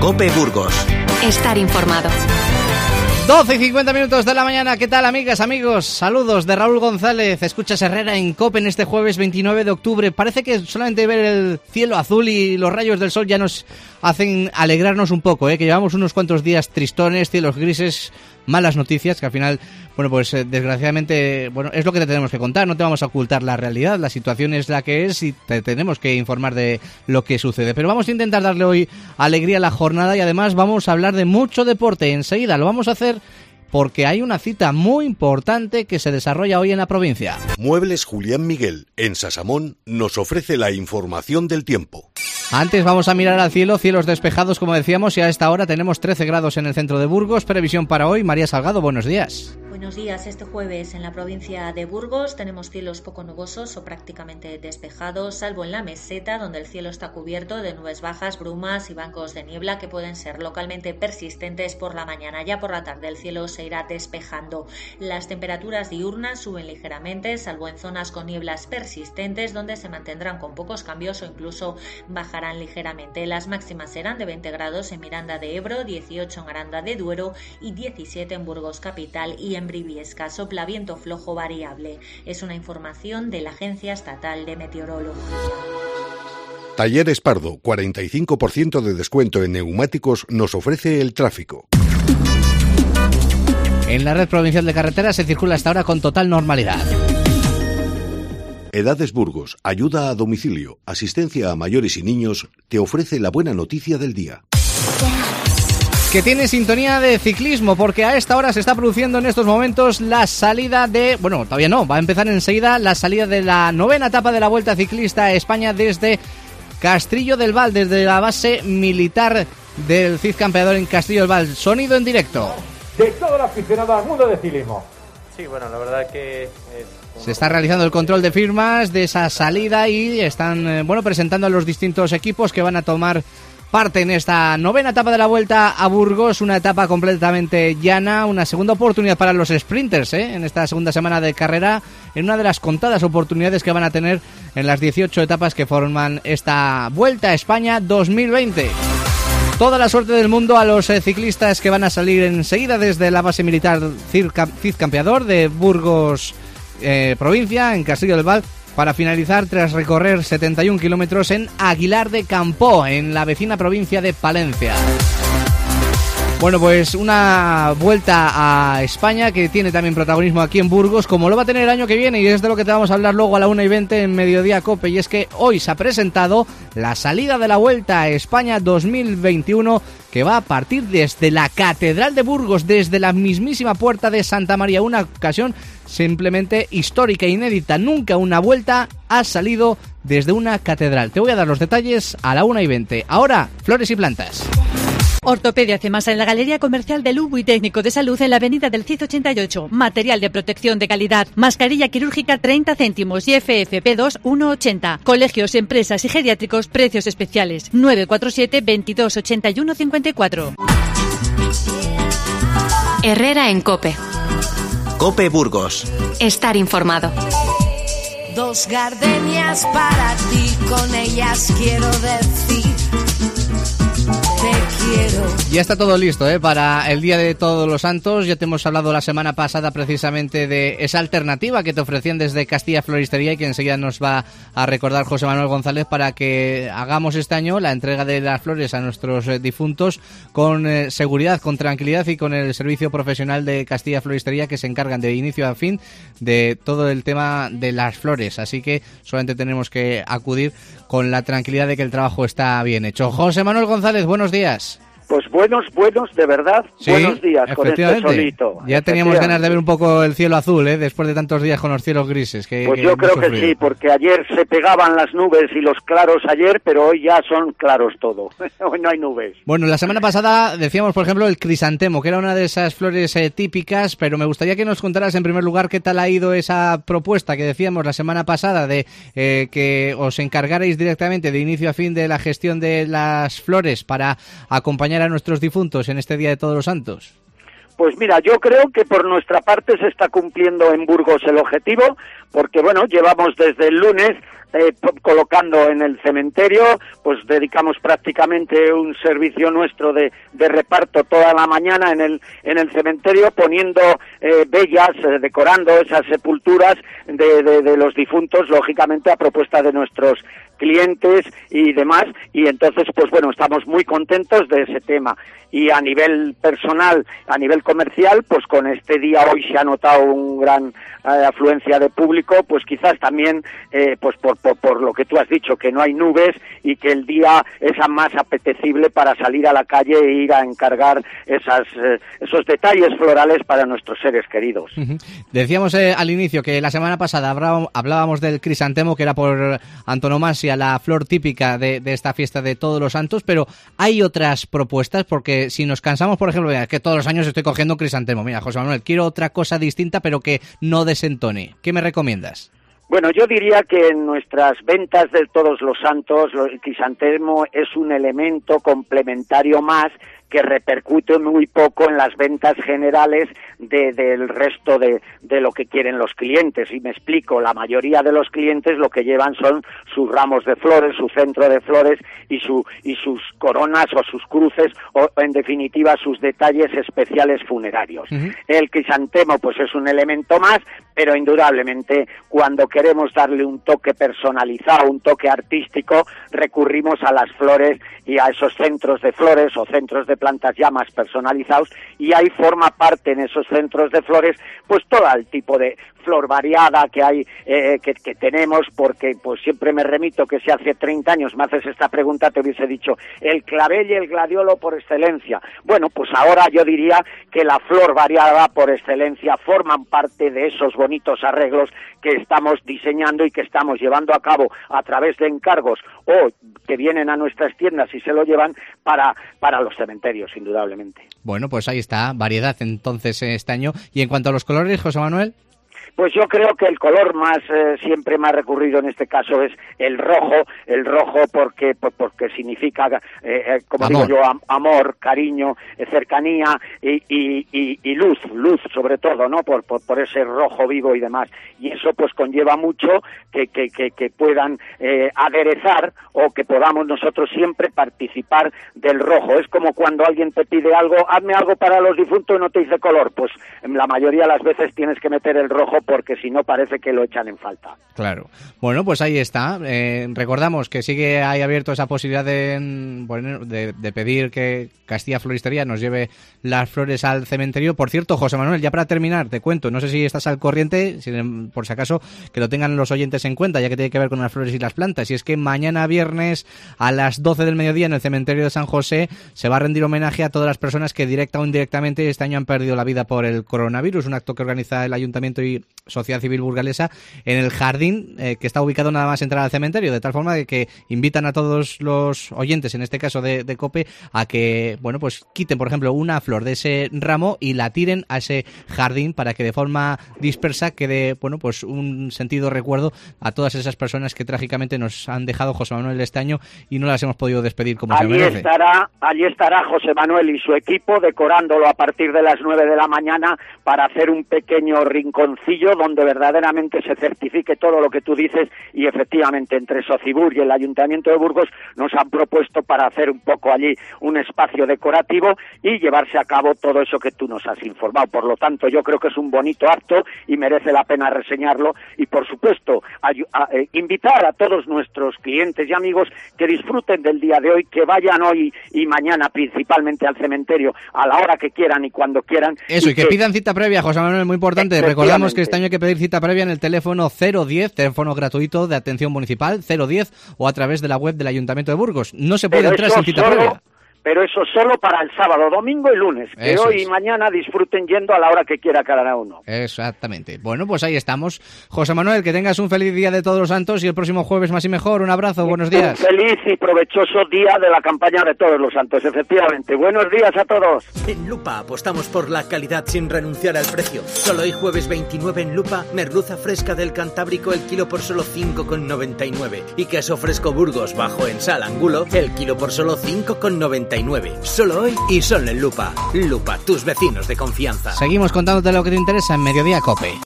COPE Burgos. Estar informado. 12:50 de la mañana. ¿Qué tal, amigas, amigos? Saludos de Raúl González. Escuchas Herrera en COPE en este jueves 29 de octubre. Parece que solamente ver el cielo azul y los rayos del sol ya nos hacen alegrarnos un poco, que llevamos unos cuantos días tristones, cielos grises, malas noticias, que al final, bueno, pues desgraciadamente, bueno, es lo que te tenemos que contar, no te vamos a ocultar la realidad, la situación es la que es y te tenemos que informar de lo que sucede. Pero vamos a intentar darle hoy alegría a la jornada y además vamos a hablar de mucho deporte. Enseguida lo vamos a hacer porque hay una cita muy importante que se desarrolla hoy en la provincia. Muebles Julián Miguel, en Sasamón, nos ofrece la información del tiempo. Antes vamos a mirar al cielo, cielos despejados como decíamos, y a esta hora tenemos 13 grados en el centro de Burgos. Previsión para hoy, María Salgado, buenos días. Buenos días. Este jueves en la provincia de Burgos tenemos cielos poco nubosos o prácticamente despejados, salvo en la meseta, donde el cielo está cubierto de nubes bajas, brumas y bancos de niebla que pueden ser localmente persistentes por la mañana. Ya por la tarde el cielo se irá despejando. Las temperaturas diurnas suben ligeramente, salvo en zonas con nieblas persistentes, donde se mantendrán con pocos cambios o incluso bajarán ligeramente. Las máximas serán de 20 grados en Miranda de Ebro, 18 en Aranda de Duero y 17 en Burgos capital y en Briviesca. Sopla viento flojo variable. Es una información de la Agencia Estatal de Meteorología. Talleres Pardo, 45% de descuento en neumáticos, nos ofrece el tráfico. En la red provincial de carreteras se circula hasta ahora con total normalidad. Edades Burgos, ayuda a domicilio, asistencia a mayores y niños, te ofrece la buena noticia del día. Que tiene sintonía de ciclismo, porque a esta hora se está produciendo en estos momentos la salida de... Bueno, todavía no, va a empezar enseguida la salida de la 9ª etapa de la Vuelta Ciclista a España desde Castrillo del Val, desde la base militar del Cid Campeador en Castrillo del Val. Sonido en directo. De toda la aficionada al mundo del ciclismo. Sí, bueno, la verdad que... Se está realizando el control de firmas de esa salida y están, presentando a los distintos equipos que van a tomar parte en esta 9ª etapa de la Vuelta a Burgos, una etapa completamente llana, una segunda oportunidad para los sprinters, en esta segunda semana de carrera, en una de las contadas oportunidades que van a tener en las 18 etapas que forman esta Vuelta a España 2020. Toda la suerte del mundo a los ciclistas que van a salir enseguida desde la base militar Cid Campeador de Burgos provincia, en Castrillo del Val, para finalizar tras recorrer 71 kilómetros en Aguilar de Campoo, en la vecina provincia de Palencia. Bueno, pues una vuelta a España que tiene también protagonismo aquí en Burgos, como lo va a tener el año que viene, y es de lo que te vamos a hablar luego a la 1:20 en Mediodía COPE, y es que hoy se ha presentado la salida de la Vuelta a España 2021, que va a partir desde la Catedral de Burgos, desde la mismísima puerta de Santa María, una ocasión simplemente histórica e inédita. Nunca una vuelta ha salido desde una catedral. Te voy a dar los detalles a la 1:20. Ahora, flores y plantas. Ortopedia Cemasa en la Galería Comercial del Ubu y Técnico de Salud en la Avenida del Cid 88. Material de protección de calidad. Mascarilla quirúrgica 30 céntimos y FFP2 1,80. Colegios, empresas y geriátricos, precios especiales. 947 22 81 54. Herrera en COPE. COPE Burgos. Estar informado. Dos gardenias para ti, con ellas quiero decir te quiero. Ya está todo listo para el Día de Todos los Santos. Ya te hemos hablado la semana pasada precisamente de esa alternativa que te ofrecían desde Castilla Floristería y que enseguida nos va a recordar José Manuel González para que hagamos este año la entrega de las flores a nuestros difuntos con seguridad, con tranquilidad y con el servicio profesional de Castilla Floristería, que se encargan de inicio a fin de todo el tema de las flores. Así que solamente tenemos que acudir con la tranquilidad de que el trabajo está bien hecho. José Manuel González, buenos días. Pues buenos, de verdad. Sí, buenos días con este solito. Ya teníamos ganas de ver un poco el cielo azul, después de tantos días con los cielos grises. Pues yo creo que sí, porque ayer se pegaban las nubes y los claros ayer, pero hoy ya son claros todo. Hoy no hay nubes. Bueno, la semana pasada decíamos, por ejemplo, el crisantemo, que era una de esas flores típicas, pero me gustaría que nos contaras en primer lugar qué tal ha ido esa propuesta que decíamos la semana pasada de que os encargarais directamente de inicio a fin de la gestión de las flores para acompañar a nuestros difuntos en este Día de Todos los Santos. Pues mira, yo creo que por nuestra parte se está cumpliendo en Burgos el objetivo, porque bueno, llevamos desde el lunes colocando en el cementerio, pues dedicamos prácticamente un servicio nuestro de reparto toda la mañana en el cementerio, poniendo bellas, decorando esas sepulturas de los difuntos, lógicamente a propuesta de nuestros clientes y demás, y entonces pues bueno, estamos muy contentos de ese tema. Y a nivel personal, a nivel comercial, pues con este día hoy se ha notado un gran afluencia de público, pues quizás también pues por lo que tú has dicho, que no hay nubes y que el día es más apetecible para salir a la calle e ir a encargar esos detalles florales para nuestros seres queridos. Decíamos al inicio que la semana pasada hablábamos del crisantemo, que era por antonomasia la flor típica de esta fiesta de Todos los Santos, pero hay otras propuestas, porque si nos cansamos, por ejemplo, que todos los años estoy cogiendo crisantemo, mira, José Manuel, quiero otra cosa distinta pero que no desentone. ¿Qué me recomiendas? Bueno, yo diría que en nuestras ventas de Todos los Santos, el crisantemo es un elemento complementario más que repercute muy poco en las ventas generales del resto de lo que quieren los clientes. Y me explico, la mayoría de los clientes lo que llevan son sus ramos de flores, su centro de flores y sus coronas o sus cruces, o en definitiva sus detalles especiales funerarios. El crisantemo pues es un elemento más, pero indudablemente cuando queremos darle un toque personalizado, un toque artístico, recurrimos a las flores y a esos centros de flores o centros de plantas ya más personalizados, y ahí forma parte en esos centros de flores pues todo el tipo de flor variada que hay, que tenemos, porque pues siempre me remito que si hace 30 años me haces esta pregunta te hubiese dicho el clavel y el gladiolo por excelencia. Bueno, pues ahora yo diría que la flor variada por excelencia forman parte de esos bonitos arreglos que estamos diseñando y que estamos llevando a cabo a través de encargos o que vienen a nuestras tiendas y se lo llevan para los cementerios, indudablemente. Bueno, pues ahí está, variedad entonces este año. Y en cuanto a los colores, José Manuel. Pues yo creo que el color más siempre más recurrido en este caso es el rojo porque significa, como amor. digo yo, amor, cariño, cercanía y luz sobre todo, ¿no? Por ese rojo vivo y demás. Y eso pues conlleva mucho que puedan aderezar o que podamos nosotros siempre participar del rojo. Es como cuando alguien te pide algo, hazme algo para los difuntos y no te dice color, pues la mayoría de las veces tienes que meter el rojo porque si no parece que lo echan en falta. Claro. Bueno, pues ahí está. Recordamos que sigue ahí abierto esa posibilidad de pedir que Castilla Floristería nos lleve las flores al cementerio. Por cierto, José Manuel, ya para terminar, te cuento, no sé si estás al corriente, por si acaso, que lo tengan los oyentes en cuenta, ya que tiene que ver con las flores y las plantas. Y es que mañana viernes a las 12 del mediodía en el cementerio de San José se va a rendir homenaje a todas las personas que directa o indirectamente este año han perdido la vida por el coronavirus, un acto que organiza el Ayuntamiento y Sociedad Civil Burgalesa en el jardín que está ubicado nada más entrar al cementerio, de tal forma que invitan a todos los oyentes, en este caso de COPE, a que, bueno, pues quiten, por ejemplo, una flor de ese ramo y la tiren a ese jardín para que de forma dispersa quede, bueno, pues un sentido recuerdo a todas esas personas que trágicamente nos han dejado, José Manuel, este año y no las hemos podido despedir como se merece. Allí estará José Manuel y su equipo decorándolo a partir de las 9 de la mañana para hacer un pequeño rinconcillo donde verdaderamente se certifique todo lo que tú dices, y efectivamente entre Socibur y el Ayuntamiento de Burgos nos han propuesto para hacer un poco allí un espacio decorativo y llevarse a cabo todo eso que tú nos has informado. Por lo tanto, yo creo que es un bonito acto y merece la pena reseñarlo, y por supuesto invitar a todos nuestros clientes y amigos que disfruten del día de hoy, que vayan hoy y mañana principalmente al cementerio a la hora que quieran y cuando quieran. Eso, y que pidan cita previa, José Manuel, muy importante. Recordamos que este año hay que pedir cita previa en el teléfono 010, teléfono gratuito de atención municipal, 010, o a través de la web del Ayuntamiento de Burgos. No se puede entrar sin cita previa. Pero eso solo para el sábado, domingo y lunes. Que eso hoy y mañana disfruten yendo a la hora que quiera cada uno. Exactamente. Bueno, pues ahí estamos. José Manuel, que tengas un feliz día de Todos los Santos y el próximo jueves más y mejor. Un abrazo, buenos días. Un feliz y provechoso día de la campaña de Todos los Santos, efectivamente. Buenos días a todos. En Lupa apostamos por la calidad sin renunciar al precio. Solo hoy jueves 29 en Lupa, merluza fresca del Cantábrico el kilo por solo 5,99. Y queso fresco Burgos bajo en sal angulo el kilo por solo 5,99. Solo hoy y solo en Lupa. Lupa, tus vecinos de confianza. Seguimos contándote lo que te interesa en Mediodía COPE.